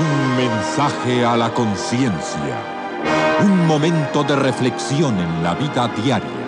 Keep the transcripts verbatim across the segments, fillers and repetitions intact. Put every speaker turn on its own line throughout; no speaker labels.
Un mensaje a la conciencia. Un momento de reflexión en la vida diaria.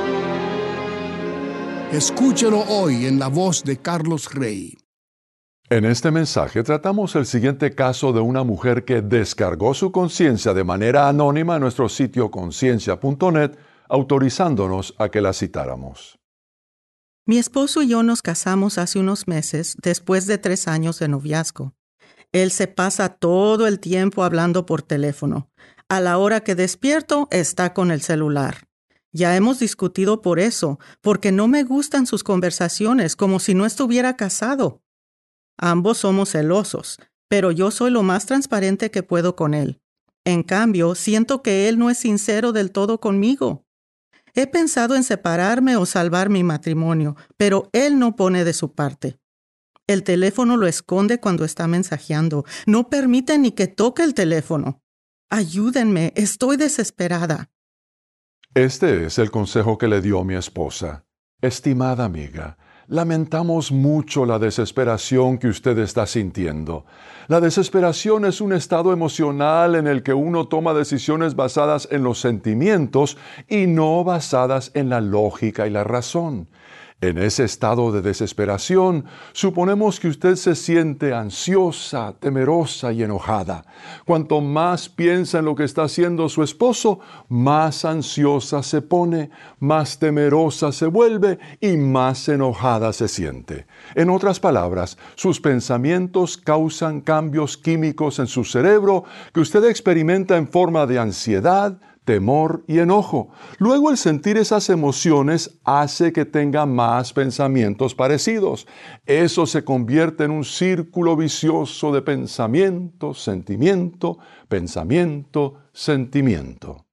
Escúchelo hoy en la voz de Carlos Rey.
En este mensaje tratamos el siguiente caso de una mujer que descargó su conciencia de manera anónima en nuestro sitio conciencia punto net, autorizándonos a que la citáramos.
Mi esposo y yo nos casamos hace unos meses después de tres años de noviazgo. Él se pasa todo el tiempo hablando por teléfono. A la hora que despierto, está con el celular. Ya hemos discutido por eso, porque no me gustan sus conversaciones, como si no estuviera casado. Ambos somos celosos, pero yo soy lo más transparente que puedo con él. En cambio, siento que él no es sincero del todo conmigo. He pensado en separarme o salvar mi matrimonio, pero él no pone de su parte. El teléfono lo esconde cuando está mensajeando. No permite ni que toque el teléfono. Ayúdenme, estoy desesperada.
Este es el consejo que le dio mi esposa. Estimada amiga, lamentamos mucho la desesperación que usted está sintiendo. La desesperación es un estado emocional en el que uno toma decisiones basadas en los sentimientos y no basadas en la lógica y la razón. En ese estado de desesperación, suponemos que usted se siente ansiosa, temerosa y enojada. Cuanto más piensa en lo que está haciendo su esposo, más ansiosa se pone, más temerosa se vuelve y más enojada se siente. En otras palabras, sus pensamientos causan cambios químicos en su cerebro que usted experimenta en forma de ansiedad, temor y enojo. Luego el sentir esas emociones hace que tenga más pensamientos parecidos. Eso se convierte en un círculo vicioso de pensamiento, sentimiento, pensamiento, sentimiento.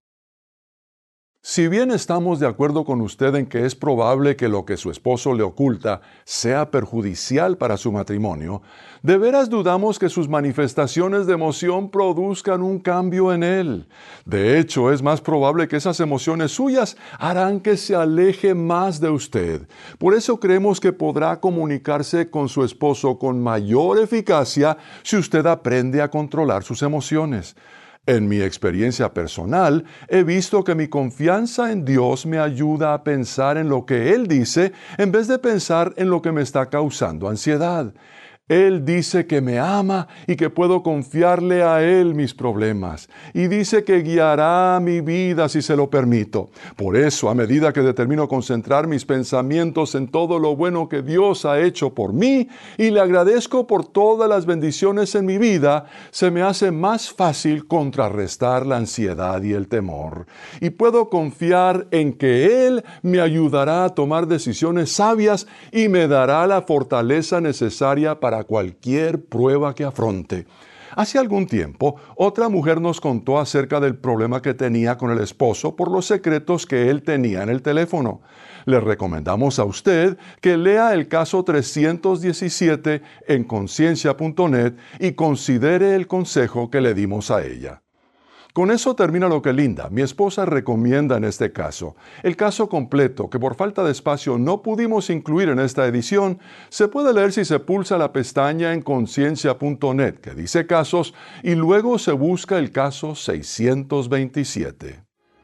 Si bien estamos de acuerdo con usted en que es probable que lo que su esposo le oculta sea perjudicial para su matrimonio, de veras dudamos que sus manifestaciones de emoción produzcan un cambio en él. De hecho, es más probable que esas emociones suyas harán que se aleje más de usted. Por eso creemos que podrá comunicarse con su esposo con mayor eficacia si usted aprende a controlar sus emociones. En mi experiencia personal, he visto que mi confianza en Dios me ayuda a pensar en lo que Él dice en vez de pensar en lo que me está causando ansiedad. Él dice que me ama y que puedo confiarle a Él mis problemas. Y dice que guiará mi vida si se lo permito. Por eso, a medida que determino concentrar mis pensamientos en todo lo bueno que Dios ha hecho por mí y le agradezco por todas las bendiciones en mi vida, se me hace más fácil contrarrestar la ansiedad y el temor. Y puedo confiar en que Él me ayudará a tomar decisiones sabias y me dará la fortaleza necesaria para cualquier prueba que afronte. Hace algún tiempo, otra mujer nos contó acerca del problema que tenía con el esposo por los secretos que él tenía en el teléfono. Le recomendamos a usted que lea el caso trescientos diecisiete en conciencia punto net y considere el consejo que le dimos a ella. Con eso termina lo que Linda, mi esposa, recomienda en este caso. El caso completo, que por falta de espacio no pudimos incluir en esta edición, se puede leer si se pulsa la pestaña en conciencia punto net que dice casos y luego se busca el caso seiscientos veintisiete.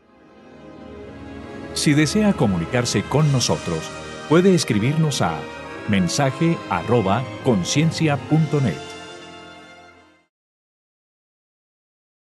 Si desea comunicarse con nosotros, puede escribirnos a mensaje arroba conciencia punto net.